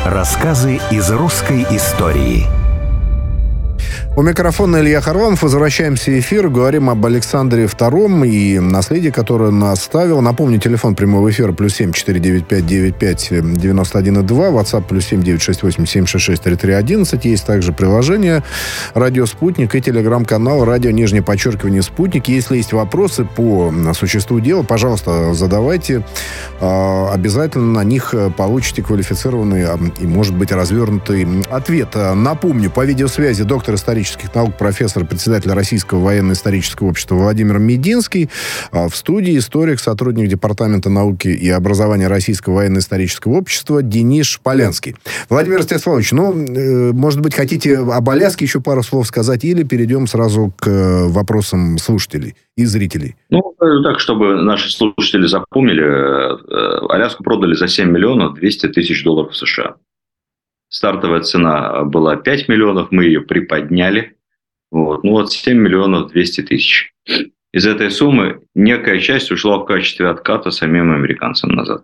Рассказы из русской истории. У микрофона Илья Харламов. Возвращаемся в эфир. Говорим об Александре II и наследии, которое он оставил. Напомню, телефон прямого эфира +7 495 95 91 2. WhatsApp +7 968 766 3311. Есть также приложение «Радио Спутник» и телеграм-канал «Радио_Спутник». Если есть вопросы по существу дела, пожалуйста, задавайте. Обязательно на них получите квалифицированный и, может быть, развернутый ответ. Напомню, по видеосвязи доктор исторических наук, профессор, председатель Российского военно-исторического общества Владимир Мединский. В студии историк, сотрудник Департамента науки и образования Российского военно-исторического общества Денис Шполянский. Владимир Ростиславович, может быть, хотите об Аляске еще пару слов сказать, или перейдем сразу к вопросам слушателей и зрителей? Так, чтобы наши слушатели запомнили, Аляску продали за 7 миллионов 200 тысяч долларов США. Стартовая цена была 5 миллионов, мы ее приподняли. 7 миллионов 200 тысяч. Из этой суммы некая часть ушла в качестве отката самим американцам назад.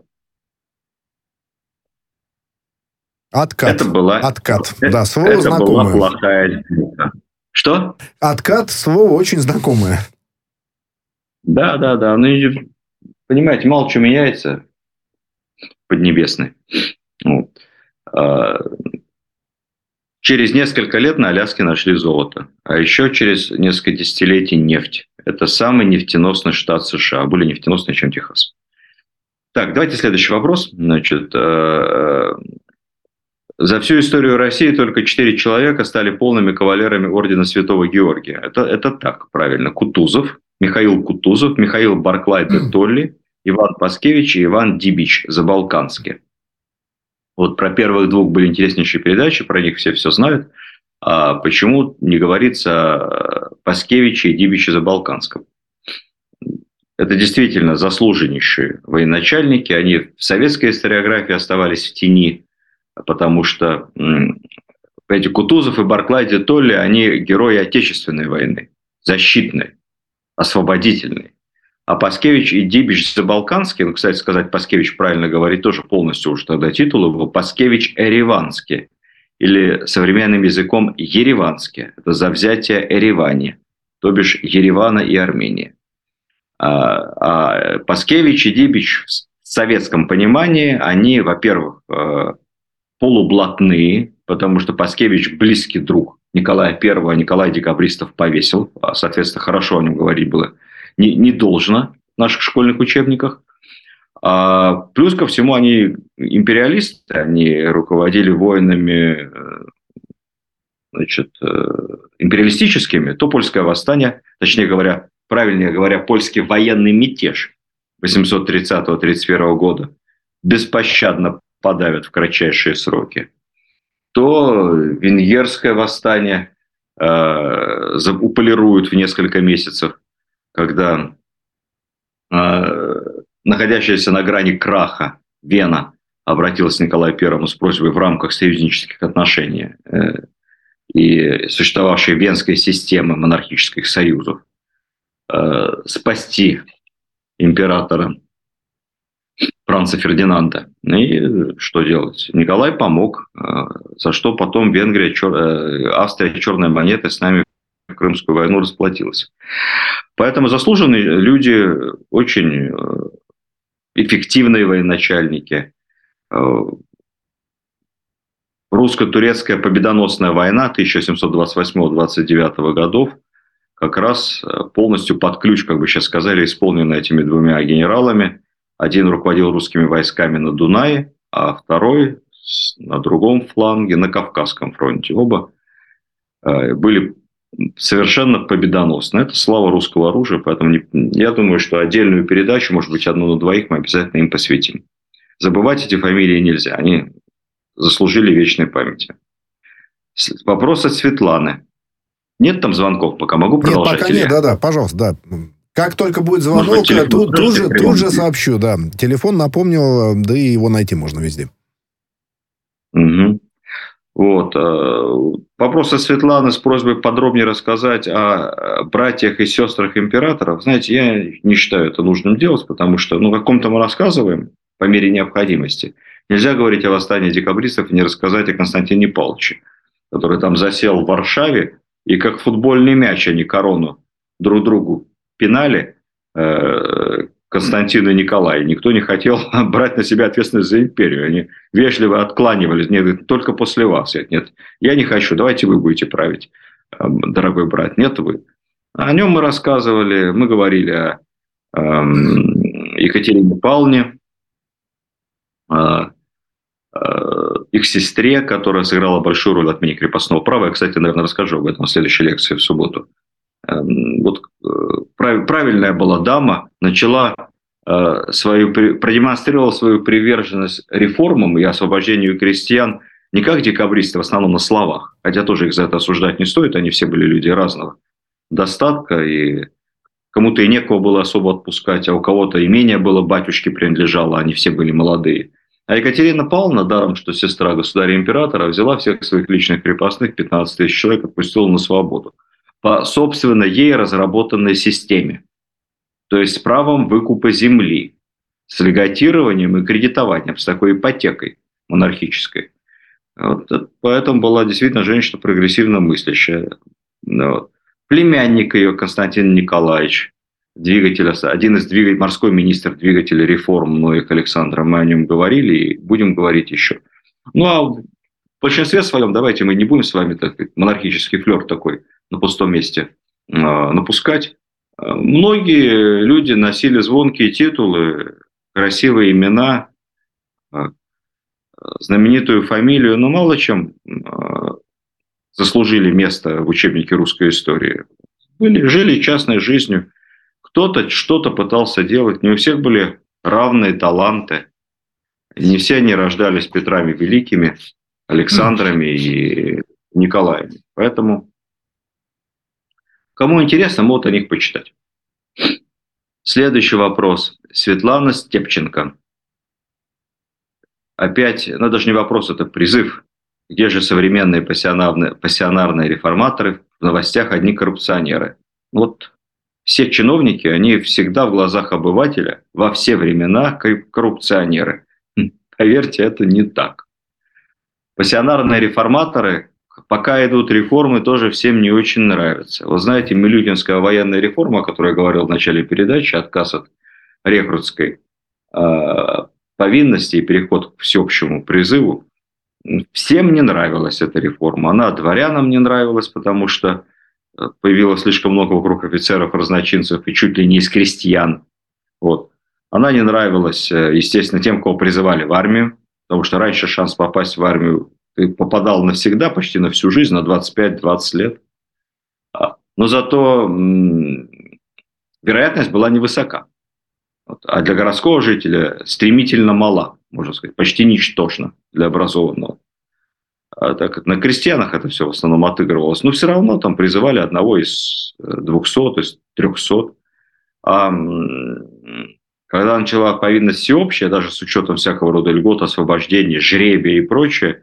Откат. Откат. Да, слово знакомое. Была плохая сделка. Что? Откат, слово очень знакомое. Да. Понимаете, мало что меняется поднебесной. Через несколько лет на Аляске нашли золото, а еще через несколько десятилетий нефть. Это самый нефтеносный штат США, более нефтеносный, чем Техас. Так, давайте следующий вопрос. За всю историю России только 4 человека стали полными кавалерами ордена Святого Георгия. Это так, правильно. Кутузов, Михаил Барклай де Толли, Иван Паскевич и Иван Дибич Забалканский. Про первых двух были интереснейшие передачи, про них все знают. А почему не говорится о Паскевиче и Дибиче Забалканском? Это действительно заслуженнейшие военачальники. Они в советской историографии оставались в тени, потому что эти Кутузов и Барклай де Толли, они герои Отечественной войны, защитной, освободительной. А Паскевич и Дибич Забалканский, кстати сказать, Паскевич правильно говорит, тоже полностью уже тогда титул его, Паскевич Эреванский, или современным языком Ереванский. Это за взятие Эревани, то бишь Еревана и Армении. А Паскевич и Дибич в советском понимании, они, во-первых, полублатные, потому что Паскевич близкий друг Николая I, а Николай декабристов повесил, соответственно, хорошо о нем говорить было не должно в наших школьных учебниках. Плюс ко всему, они империалисты, они руководили войнами империалистическими. То польское восстание, правильнее говоря, польский военный мятеж 830-31 года беспощадно подавят в кратчайшие сроки. То венгерское восстание уполируют в несколько месяцев, когда находящаяся на грани краха Вена обратилась к Николаю I с просьбой в рамках союзнических отношений и существовавшей венской системы монархических союзов спасти императора Франца Фердинанда. И что делать? Николай помог, за что потом Австрия черной монетой с нами в Крымскую войну расплатилась. Поэтому заслуженные люди, очень эффективные военачальники. Русско-турецкая победоносная война 1728-29 годов как раз полностью под ключ, как бы сейчас сказали, исполнена этими двумя генералами. Один руководил русскими войсками на Дунае, а второй на другом фланге, на Кавказском фронте. Оба были совершенно победоносны. Это слава русского оружия, поэтому я думаю, что отдельную передачу, может быть, одну на двоих, мы обязательно им посвятим. Забывать эти фамилии нельзя, они заслужили вечной памяти. Вопрос от Светланы. Нет там звонков пока, могу продолжать? Нет, пока нет, да, пожалуйста, да. Как только будет звонок, тут же сообщу, да. Телефон напомнил, да и его найти можно везде. Угу. Вопрос от Светланы с просьбой подробнее рассказать о братьях и сестрах императоров. Знаете, я не считаю это нужным делать, потому что о ком-то мы рассказываем по мере необходимости. Нельзя говорить о восстании декабристов и не рассказать о Константине Павловиче, который там засел в Варшаве, и как футбольный мяч они корону друг другу пинали, Константину и Николаю. Никто не хотел брать на себя ответственность за империю. Они вежливо откланивались. Нет, только после вас. Нет, я не хочу, давайте вы будете править, дорогой брат. Нет, вы. О нем мы рассказывали, мы говорили о Екатерине Павловне, их сестре, которая сыграла большую роль в отмене крепостного права. Я, кстати, наверное, расскажу об этом в следующей лекции в субботу. Вот правильная была дама, продемонстрировала свою приверженность реформам и освобождению крестьян не как декабристы, в основном на словах, хотя тоже их за это осуждать не стоит, они все были люди разного достатка, и кому-то и некого было особо отпускать, а у кого-то имение было, батюшке принадлежало, они все были молодые. А Екатерина Павловна, даром что сестра государя-императора, взяла всех своих личных крепостных, 15 тысяч человек, отпустила на свободу по собственно ей разработанной системе. То есть с правом выкупа земли, с льготированием и кредитованием, с такой ипотекой монархической. Вот. Поэтому была действительно женщина прогрессивно мыслящая. Вот. Племянник ее, Константин Николаевич, один из морской министр двигателя реформ многих Александра, мы о нем говорили и будем говорить еще. Ну, а в большинстве своем давайте мы не будем с вами монархический флер такой на пустом месте напускать. Многие люди носили звонкие титулы, красивые имена, знаменитую фамилию, но мало чем заслужили место в учебнике русской истории. Жили частной жизнью. Кто-то что-то пытался делать. Не у всех были равные таланты. Не все они рождались Петрами Великими, Александрами и Николаями. Поэтому, кому интересно, могут о них почитать. Следующий вопрос. Светлана Степченко. Опять, даже не вопрос, это призыв. Где же современные пассионарные реформаторы? В новостях одни коррупционеры. Вот все чиновники, они всегда в глазах обывателя во все времена коррупционеры. Поверьте, это не так. Пассионарные реформаторы, пока идут реформы, тоже всем не очень нравятся. Вы знаете, Милютинская военная реформа, о которой я говорил в начале передачи, отказ от рекрутской повинности и переход к всеобщему призыву, всем не нравилась эта реформа. Она дворянам не нравилась, потому что появилось слишком много вокруг офицеров, разночинцев и чуть ли не из крестьян. Вот. Она не нравилась, естественно, тем, кого призывали в армию, потому что раньше шанс попасть в армию ты попадал навсегда, почти на всю жизнь, на 25-20 лет. Но зато вероятность была невысока. А для городского жителя стремительно мала, можно сказать, почти ничтожна для образованного. Так как на крестьянах это все в основном отыгрывалось, но все равно там призывали одного из 200, из 300. А когда начала повинность всеобщая, даже с учетом всякого рода льгот, освобождения, жребия и прочее,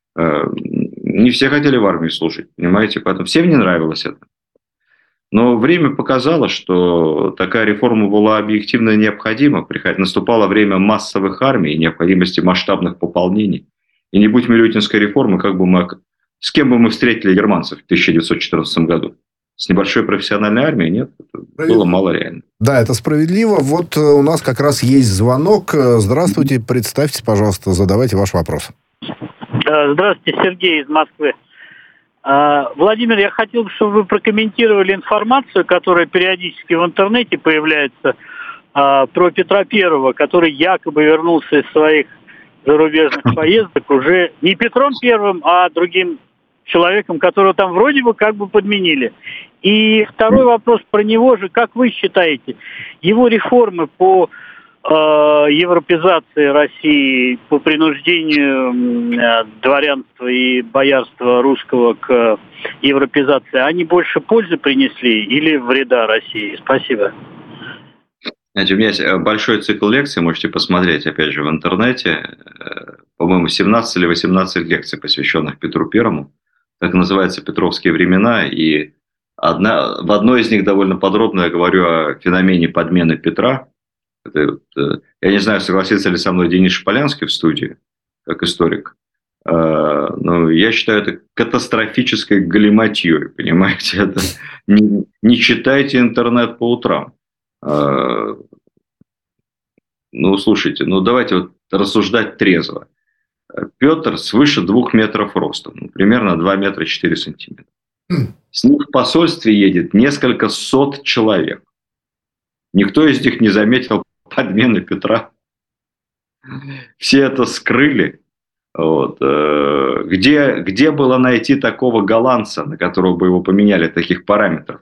не все хотели в армии служить, понимаете? Поэтому всем не нравилось это. Но время показало, что такая реформа была объективно необходима. Наступало время массовых армий и необходимости масштабных пополнений. И не будь Милютинской реформы, с кем бы мы встретили германцев в 1914 году? С небольшой профессиональной армией? Нет, это было мало реально. Да, это справедливо. Вот у нас как раз есть звонок. Здравствуйте, представьтесь, пожалуйста, задавайте ваш вопрос. Здравствуйте, Сергей из Москвы. Владимир, я хотел бы, чтобы вы прокомментировали информацию, которая периодически в интернете появляется про Петра Первого, который якобы вернулся из своих зарубежных поездок уже не Петром Первым, а другим человеком, которого там вроде бы как бы подменили. И второй вопрос про него же. Как вы считаете, его реформы по европеизации России, по принуждению дворянства и боярства русского к европеизации, они больше пользы принесли или вреда России? Спасибо. Знаете, у меня есть большой цикл лекций, можете посмотреть, опять же, в интернете. По-моему, 17 или 18 лекций, посвященных Петру Первому. Так называется «Петровские времена». И в одной из них довольно подробно я говорю о феномене подмены Петра. Я не знаю, согласится ли со мной Денис Шполянский в студии. как историк. Но я считаю это катастрофической галиматьей, понимаете? Это не читайте интернет по утрам. Слушайте, давайте вот рассуждать трезво. Петр свыше 2 метров ростом, примерно 2 метра 4 сантиметра. С ним в посольстве едет несколько сот человек. Никто из них не заметил подмены Петра. Все это скрыли. Вот. Где было найти такого голландца, на которого бы его поменяли, таких параметров?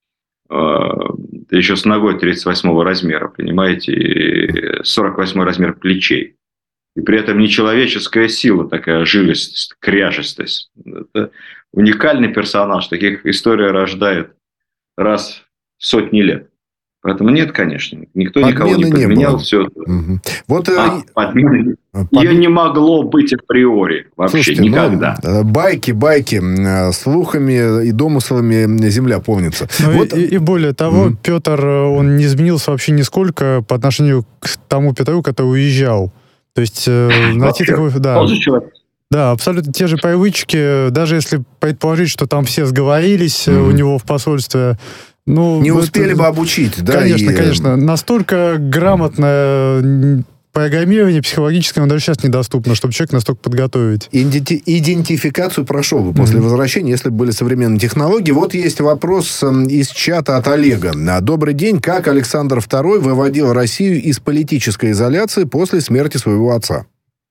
Еще с ногой 38 размера, понимаете, и 48 размер плечей. И при этом нечеловеческая сила, такая жилистость, кряжестость. Это уникальный персонаж, таких история рождает раз в сотни лет. Поэтому нет, конечно, никто никого не подменял. Все это. Вот, подмены. Ее не могло быть априори вообще. Слушайте, никогда. Байки, слухами и домыслами земля полнится. И более того, Петр, он не изменился вообще нисколько по отношению к тому Петру, который уезжал. То есть найти такой... Да, абсолютно те же привычки, даже если предположить, что там все сговорились у него в посольстве. Не успели бы обучить, да? Конечно. Настолько грамотное программирование психологическое, оно даже сейчас недоступно, чтобы человек настолько подготовить. Идентификацию прошел бы после возвращения, если бы были современные технологии. Вот есть вопрос из чата от Олега. Добрый день. Как Александр II выводил Россию из политической изоляции после смерти своего отца?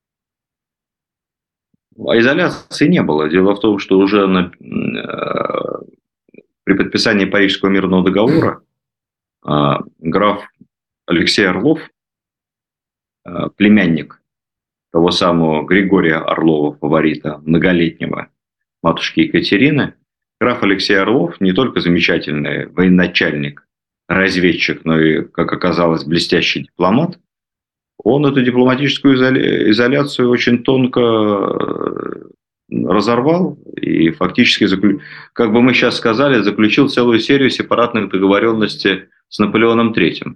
Изоляции не было. Дело в том, что уже при подписании Парижского мирного договора граф Алексей Орлов, племянник того самого Григория Орлова, фаворита многолетнего матушки Екатерины, граф Алексей Орлов не только замечательный военачальник, разведчик, но и, как оказалось, блестящий дипломат. Он эту дипломатическую изоляцию очень тонко разорвал и фактически, как бы мы сейчас сказали, заключил целую серию сепаратных договоренностей с Наполеоном III.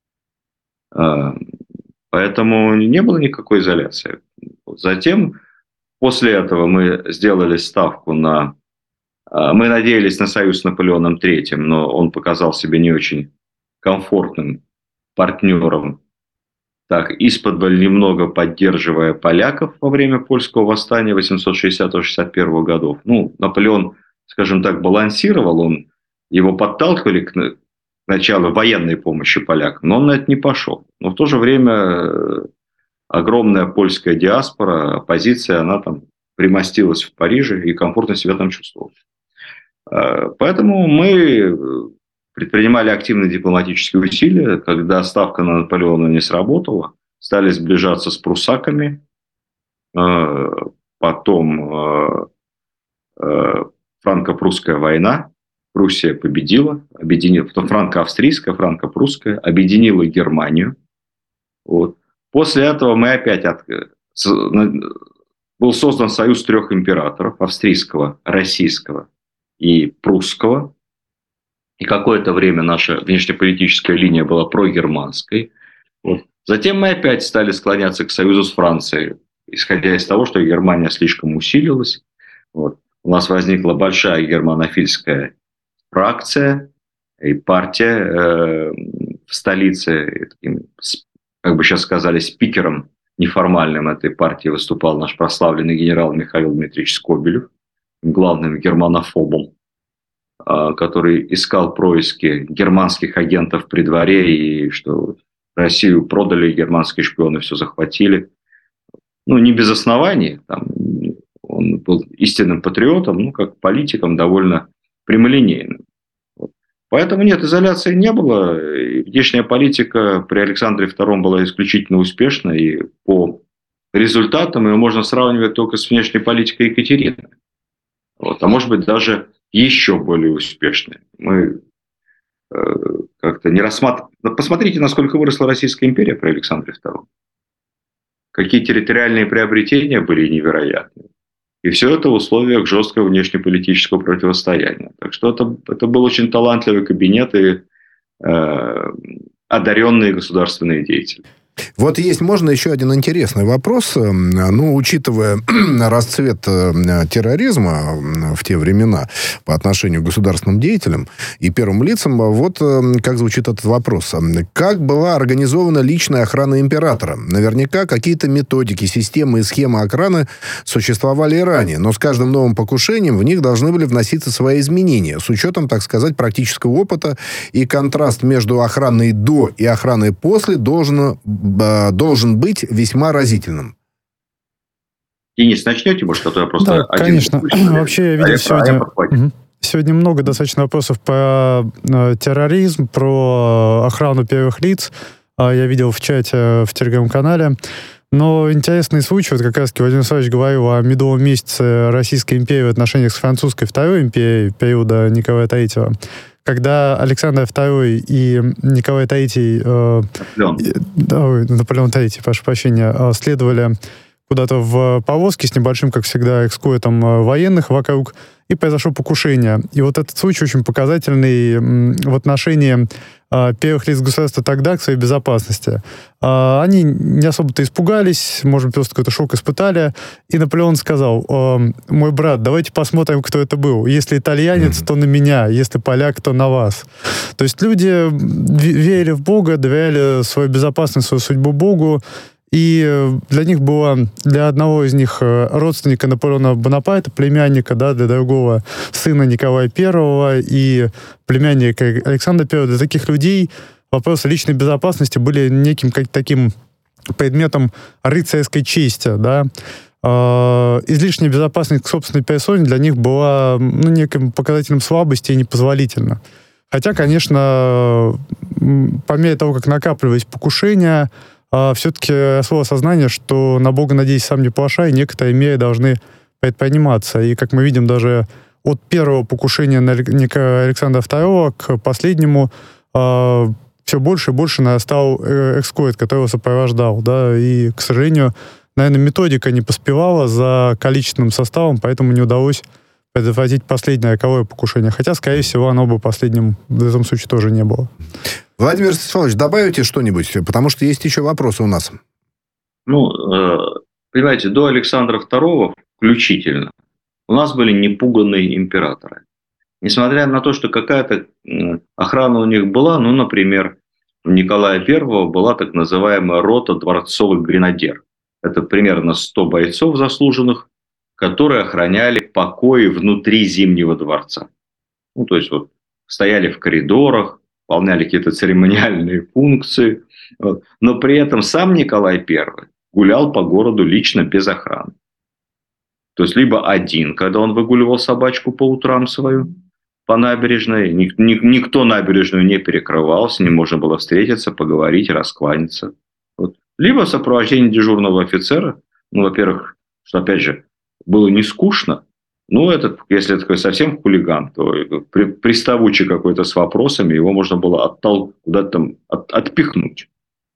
Поэтому не было никакой изоляции. Затем, после этого мы сделали ставку на... Мы надеялись на союз с Наполеоном III, но он показал себя не очень комфортным партнером, так, исподволь немного поддерживая поляков во время польского восстания 860-61 годов. Наполеон, скажем так, балансировал, его подталкивали к началу военной помощи полякам, но он на это не пошел. Но в то же время огромная польская диаспора, оппозиция, она там примостилась в Париже и комфортно себя там чувствовала. Поэтому мы предпринимали активные дипломатические усилия. Когда ставка на Наполеона не сработала, стали сближаться с пруссаками. Потом франко-прусская война. Пруссия победила. Потом франко-австрийская, франко-прусская. Объединила Германию. Вот. После этого мы опять... Был создан союз 3 императоров. Австрийского, российского и прусского. И какое-то время наша внешнеполитическая линия была прогерманской. Вот. Затем мы опять стали склоняться к союзу с Францией, исходя из того, что Германия слишком усилилась. Вот. У нас возникла большая германофильская фракция и партия в столице. Как бы сейчас сказали, спикером неформальным этой партии выступал наш прославленный генерал Михаил Дмитриевич Скобелев, главным германофобом, который искал происки германских агентов при дворе, и что Россию продали, германские шпионы все захватили. Не без оснований. Он был истинным патриотом, как политиком довольно прямолинейным. Поэтому нет, изоляции не было. И внешняя политика при Александре II была исключительно успешна, и по результатам ее можно сравнивать только с внешней политикой Екатерины. А может быть, даже еще более успешные. Мы как-то не рассматриваем... Посмотрите, насколько выросла Российская империя при Александре II. Какие территориальные приобретения были невероятные. И все это в условиях жесткого внешнеполитического противостояния. Так что это был очень талантливый кабинет и одаренные государственные деятели. Вот есть, можно еще один интересный вопрос. Ну, учитывая расцвет терроризма в те времена по отношению к государственным деятелям и первым лицам, вот как звучит этот вопрос. Как была организована личная охрана императора? Наверняка какие-то методики, системы и схемы охраны существовали и ранее, но с каждым новым покушением в них должны были вноситься свои изменения, с учетом, так сказать, практического опыта, и контраст между охраной до и охраной после должен быть весьма разительным. Денис, начнете, может, что-то я просто... Да, конечно. Вообще, я видел сегодня много достаточно вопросов про терроризм, про охрану первых лиц. Я видел в чате, в телеграм-канале. Но интересный случай, вот как раз Владимир Владимирович говорил о медовом месяце Российской империи в отношениях с французской Второй империей периода Николая III. Когда Александр II и Николай III, Наполеон III, прошу прощения, следовали куда-то в повозке с небольшим, как всегда, эскортом военных вокруг, и произошло покушение. И вот этот случай очень показательный в отношении первых лиц государства тогда к своей безопасности. Они не особо-то испугались, может быть, просто какой-то шок испытали, и Наполеон сказал: мой брат, давайте посмотрим, кто это был. Если итальянец, то на меня, если поляк, то на вас. То есть люди верили в Бога, доверяли свою безопасность, свою судьбу Богу, и для них было, для одного из них родственника Наполеона Бонапарта, племянника, да, для другого сына Николая I и племянника Александра I, для таких людей вопросы личной безопасности были неким как таким предметом рыцарской чести, да. Излишняя безопасность к собственной персоне для них была неким показателем слабости и непозволительно. Хотя, конечно, по мере того, как накапливались покушения, все-таки росло осознание, что на Бога надеясь сам не плашай, некоторые меры должны предприниматься. И, как мы видим, даже от первого покушения на Александра II к последнему все больше и больше нарастал эскорт, который его сопровождал. Да? И, к сожалению, наверное, методика не поспевала за количественным составом, поэтому не удалось предотвратить последнее роковое покушение. Хотя, скорее всего, оно бы последним в этом случае тоже не было. Владимир Ростиславович, добавите что-нибудь? Потому что есть еще вопросы у нас. Понимаете, до Александра II включительно у нас были непуганные императоры. Несмотря на то, что какая-то охрана у них была, например, у Николая I была так называемая рота дворцовых гренадер. Это примерно 100 бойцов заслуженных, которые охраняли покои внутри Зимнего дворца. То есть, стояли в коридорах, выполняли какие-то церемониальные функции. Но при этом сам Николай I гулял по городу лично без охраны. То есть, либо один, когда он выгуливал собачку по утрам свою по набережной. Никто набережную не перекрывал, с ним можно было встретиться, поговорить, раскланяться. Либо в сопровождении дежурного офицера. Во-первых, что, опять же, было не скучно. Если такой совсем хулиган, то приставучий какой-то с вопросами, его можно было куда-то там отпихнуть.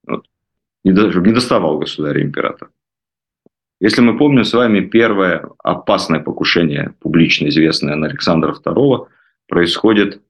Чтобы не доставал государя-императора. Если мы помним с вами, первое опасное покушение, публично известное, на Александра II, происходит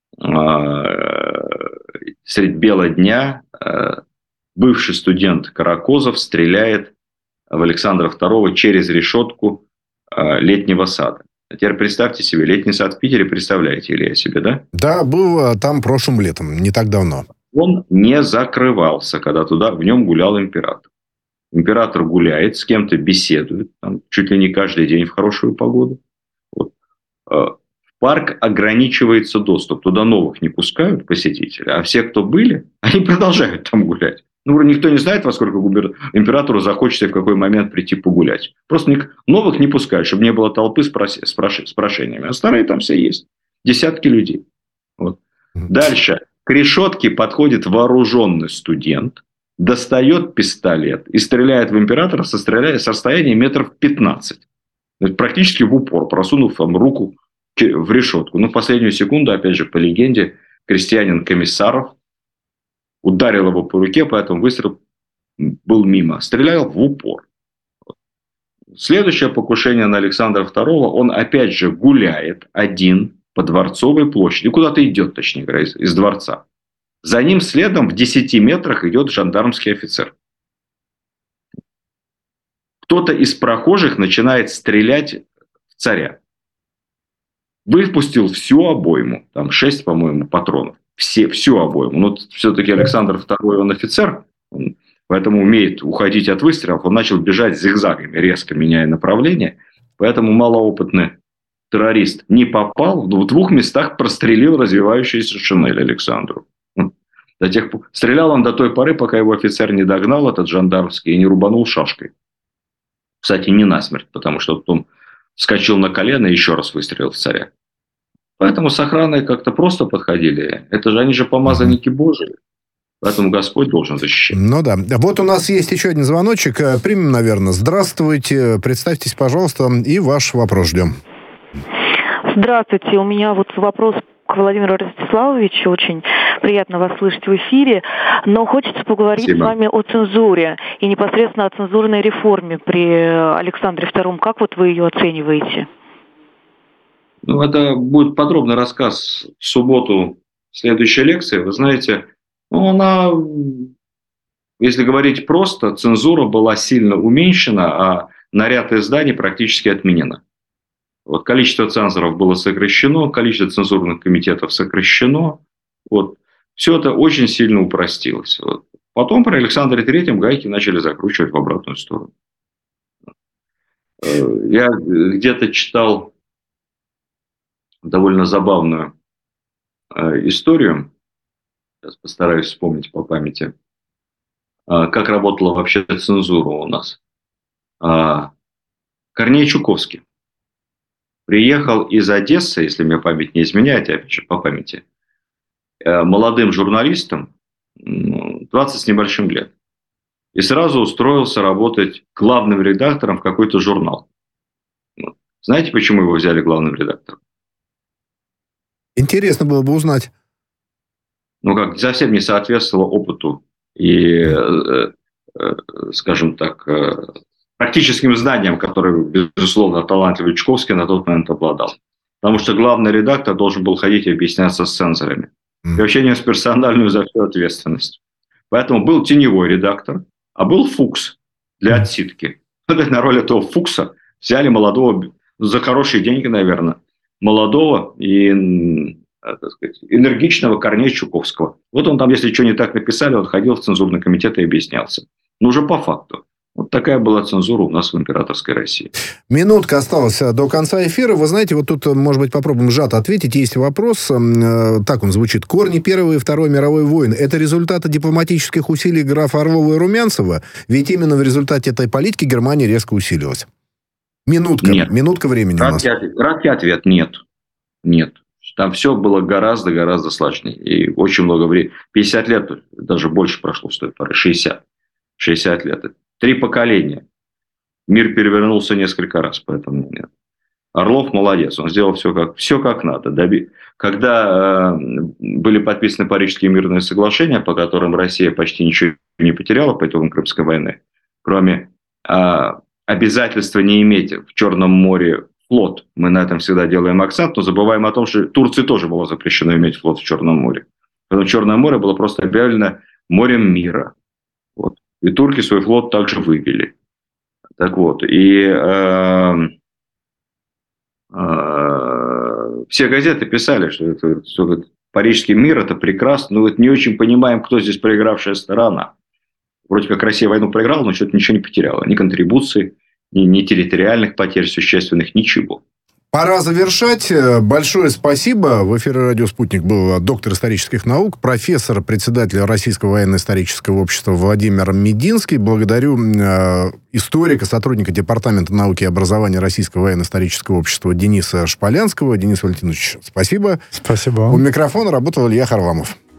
средь бела дня. Бывший студент Каракозов стреляет в Александра II через решетку летнего сада. А теперь представьте себе, летний сад в Питере, представляете ли себе, да? Да, был там прошлым летом, не так давно. Он не закрывался, когда в нем гулял император. Император гуляет, с кем-то беседует, чуть ли не каждый день в хорошую погоду. В парк ограничивается доступ, туда новых не пускают посетителей, а все, кто были, они продолжают там гулять. Никто не знает, во сколько императору захочется и в какой момент прийти погулять. Просто новых не пускают, чтобы не было толпы с прошениями. А старые там все есть. Десятки людей. Дальше. К решетке подходит вооруженный студент, достает пистолет и стреляет в императора со расстояния метров 15. Практически в упор, просунув руку в решетку. В последнюю секунду, опять же, по легенде, крестьянин Комиссаров ударил его по руке, поэтому выстрел был мимо. Стрелял в упор. Следующее покушение на Александра II, он опять же гуляет один по Дворцовой площади. Куда-то идет, точнее говоря, из дворца. За ним следом в 10 метрах идет жандармский офицер. кто-то из прохожих начинает стрелять в царя. Выпустил всю обойму, там 6, по-моему, патронов. Всю обойму. Но все-таки Александр II, он офицер, поэтому умеет уходить от выстрелов. Он начал бежать зигзагами, резко меняя направление. Поэтому малоопытный террорист не попал. В 2 местах прострелил развивающуюся шинель Александру. Стрелял он до той поры, пока его офицер не догнал, этот жандармский, и не рубанул шашкой. Кстати, не насмерть, потому что потом вскочил на колено и еще раз выстрелил в царя. Поэтому с охраной как-то просто подходили. Это же они же помазанники Божии. Поэтому Господь должен защищать. Ну да. Вот у нас есть еще один звоночек. Примем, наверное. Здравствуйте. Представьтесь, пожалуйста, и ваш вопрос ждем. Здравствуйте. У меня вот вопрос к Владимиру Ростиславовичу. Очень приятно вас слышать в эфире. Но хочется поговорить с вами о цензуре и непосредственно о цензурной реформе при Александре II. Как вот вы ее оцениваете? Ну, это будет подробный рассказ в субботу следующей лекции. Вы знаете, она, если говорить просто, цензура была сильно уменьшена, а на ряд изданий практически отменена. Вот количество цензоров было сокращено, количество цензурных комитетов сокращено. Вот. Все это очень сильно упростилось. Вот. Потом при Александре III гайки начали закручивать в обратную сторону. Я где-то читал довольно забавную историю. Сейчас постараюсь вспомнить по памяти. Как работала вообще цензура у нас. Корней Чуковский приехал из Одессы, если мне память не изменяет, опять же, по памяти, молодым журналистом, 20 с небольшим лет. И сразу устроился работать главным редактором в какой-то журнал. Знаете, почему его взяли главным редактором? Интересно было бы узнать. Ну, как совсем не соответствовало опыту и, скажем так, практическим знаниям, которые, безусловно, талантливый Чуковский на тот момент обладал. Потому что главный редактор должен был ходить и объясняться с цензорами. И вообще нес персональную за всю ответственность. Поэтому был теневой редактор, а был Фукс для отсидки. На роль этого Фукса взяли молодого, за хорошие деньги, наверное, молодого и, так сказать, энергичного Корнея Чуковского. Вот он там, если что не так написали, он ходил в цензурный комитет и объяснялся. Но уже по факту. Вот такая была цензура у нас в императорской России. Минутка осталась до конца эфира. Вы знаете, вот тут, может быть, попробуем сжато ответить. Есть вопрос, так он звучит. Корни Первой и Второй мировой войн – это результаты дипломатических усилий графа Орлова и Румянцева? Ведь именно в результате этой политики Германия резко усилилась. Минутка времени у нас. Краткий ответ – нет. Нет. Там все было гораздо сложнее. И очень много времени. 50 лет, даже больше прошло с той поры. 60 лет. 3 поколения. Мир перевернулся несколько раз, поэтому нет. Орлов молодец, он сделал все как надо. Когда были подписаны Парижские мирные соглашения, по которым Россия почти ничего не потеряла по итогам Крымской войны, кроме обязательства не иметь в Черном море флот, мы на этом всегда делаем акцент, но забываем о том, что Турции тоже было запрещено иметь флот в Черном море. Поэтому Черное море было просто объявлено морем мира. Вот. И турки свой флот также вывели. Так вот, и все газеты писали, что Парижский мир – это прекрасно, но вот не очень понимаем, кто здесь проигравшая сторона. Вроде как Россия войну проиграла, но что-то ничего не потеряла. Ни контрибуций, ни территориальных потерь существенных, ничего. Пора завершать. Большое спасибо. В эфире «Радио Спутник» был доктор исторических наук, профессор, председатель Российского военно-исторического общества Владимир Мединский. Благодарю историка, сотрудника Департамента науки и образования Российского военно-исторического общества Дениса Шполянского. Денис Валентинович, спасибо. Спасибо. У микрофона работал Илья Харламов.